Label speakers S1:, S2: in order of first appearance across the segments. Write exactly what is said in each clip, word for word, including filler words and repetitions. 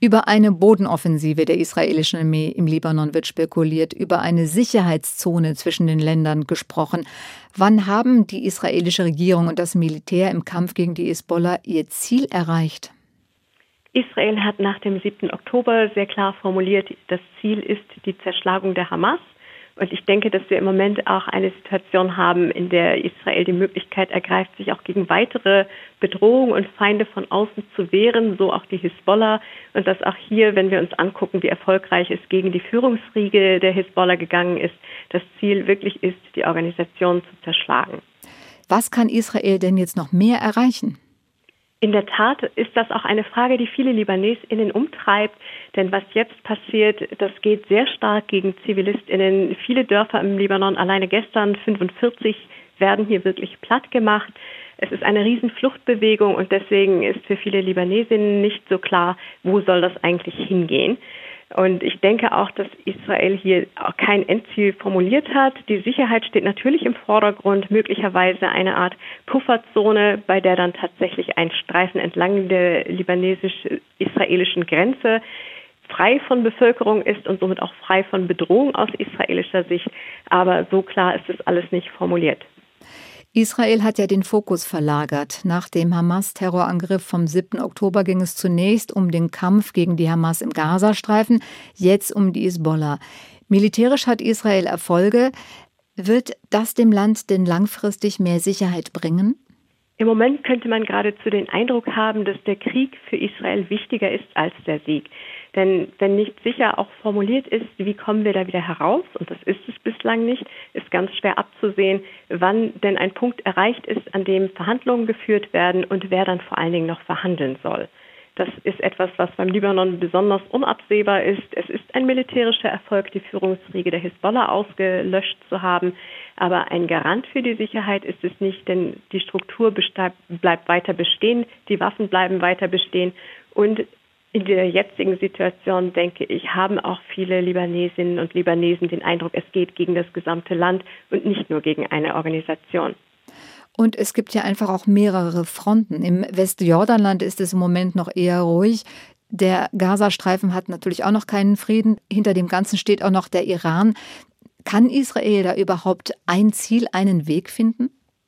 S1: Über eine Bodenoffensive der israelischen Armee im Libanon wird spekuliert, über eine Sicherheitszone zwischen den Ländern gesprochen. Wann haben die israelische Regierung und das Militär im Kampf gegen die Hisbollah ihr Ziel erreicht?
S2: Israel hat nach dem siebten Oktober sehr klar formuliert, das Ziel ist die Zerschlagung der Hamas. Und ich denke, dass wir im Moment auch eine Situation haben, in der Israel die Möglichkeit ergreift, sich auch gegen weitere Bedrohungen und Feinde von außen zu wehren, so auch die Hisbollah. Und dass auch hier, wenn wir uns angucken, wie erfolgreich es gegen die Führungsriege der Hisbollah gegangen ist, das Ziel wirklich ist, die Organisation zu zerschlagen.
S1: Was kann Israel denn jetzt noch mehr erreichen?
S2: In der Tat ist das auch eine Frage, die viele LibanesInnen umtreibt. Denn was jetzt passiert, das geht sehr stark gegen ZivilistInnen. Viele Dörfer im Libanon, alleine gestern fünfundvierzig, werden hier wirklich platt gemacht. Es ist eine Riesenfluchtbewegung und deswegen ist für viele LibanesInnen nicht so klar, wo soll das eigentlich hingehen. Und ich denke auch, dass Israel hier auch kein Endziel formuliert hat. Die Sicherheit steht natürlich im Vordergrund, möglicherweise eine Art Pufferzone, bei der dann tatsächlich ein Streifen entlang der libanesisch-israelischen Grenze frei von Bevölkerung ist und somit auch frei von Bedrohung aus israelischer Sicht. Aber so klar ist das alles nicht formuliert.
S1: Israel hat ja den Fokus verlagert. Nach dem Hamas-Terrorangriff vom siebten Oktober ging es zunächst um den Kampf gegen die Hamas im Gazastreifen, jetzt um die Hisbollah. Militärisch hat Israel Erfolge. Wird das dem Land denn langfristig mehr Sicherheit bringen?
S2: Im Moment könnte man geradezu den Eindruck haben, dass der Krieg für Israel wichtiger ist als der Sieg. Denn wenn nicht sicher auch formuliert ist, wie kommen wir da wieder heraus, und das ist es bislang nicht, ist ganz schwer abzusehen, wann denn ein Punkt erreicht ist, an dem Verhandlungen geführt werden und wer dann vor allen Dingen noch verhandeln soll. Das ist etwas, was beim Libanon besonders unabsehbar ist. Es ist ein militärischer Erfolg, die Führungsriege der Hisbollah ausgelöscht zu haben. Aber ein Garant für die Sicherheit ist es nicht, denn die Struktur bleibt weiter bestehen, die Waffen bleiben weiter bestehen. Und in der jetzigen Situation, denke ich, haben auch viele Libanesinnen und Libanesen den Eindruck, es geht gegen das gesamte Land und nicht nur gegen eine Organisation.
S1: Und es gibt ja einfach auch mehrere Fronten. Im Westjordanland ist es im Moment noch eher ruhig. Der Gazastreifen hat natürlich auch noch keinen Frieden. Hinter dem Ganzen steht auch noch der Iran. Kann Israel da überhaupt ein Ziel, einen Weg finden?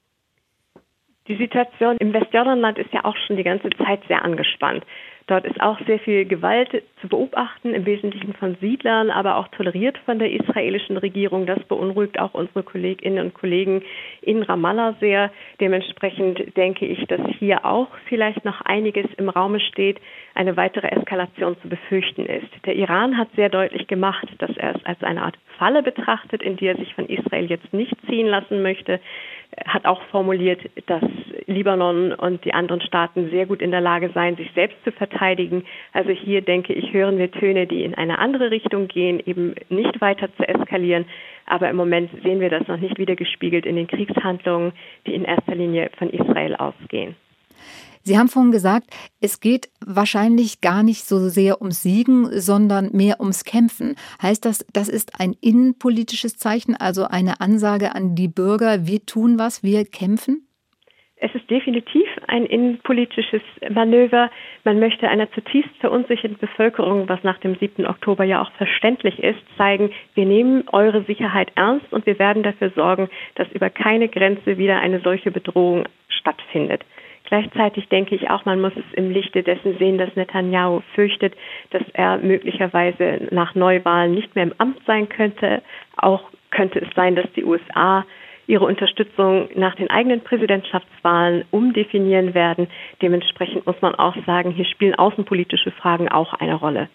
S2: Die Situation im Westjordanland ist ja auch schon die ganze Zeit sehr angespannt. Dort ist auch sehr viel Gewalt zu beobachten, im Wesentlichen von Siedlern, aber auch toleriert von der israelischen Regierung. Das beunruhigt auch unsere Kolleginnen und Kollegen in Ramallah sehr. Dementsprechend denke ich, dass hier auch vielleicht noch einiges im Raume steht, eine weitere Eskalation zu befürchten ist. Der Iran hat sehr deutlich gemacht, dass er es als eine Art Falle betrachtet, in die er sich von Israel jetzt nicht ziehen lassen möchte. Er hat auch formuliert, dass Libanon und die anderen Staaten sehr gut in der Lage seien, sich selbst zu verteidigen. Also hier, denke ich, hören wir Töne, die in eine andere Richtung gehen, eben nicht weiter zu eskalieren. Aber im Moment sehen wir das noch nicht wiedergespiegelt in den Kriegshandlungen, die in erster Linie von Israel ausgehen.
S1: Sie haben vorhin gesagt, es geht wahrscheinlich gar nicht so sehr ums Siegen, sondern mehr ums Kämpfen. Heißt das, das ist ein innenpolitisches Zeichen, also eine Ansage an die Bürger, wir tun was, wir kämpfen?
S2: Es ist definitiv ein innenpolitisches Manöver. Man möchte einer zutiefst verunsicherten Bevölkerung, was nach dem siebten Oktober ja auch verständlich ist, zeigen, wir nehmen eure Sicherheit ernst und wir werden dafür sorgen, dass über keine Grenze wieder eine solche Bedrohung stattfindet. Gleichzeitig denke ich auch, man muss es im Lichte dessen sehen, dass Netanyahu fürchtet, dass er möglicherweise nach Neuwahlen nicht mehr im Amt sein könnte. Auch könnte es sein, dass die U S A ihre Unterstützung nach den eigenen Präsidentschaftswahlen umdefinieren werden. Dementsprechend muss man auch sagen, hier spielen außenpolitische Fragen auch eine Rolle.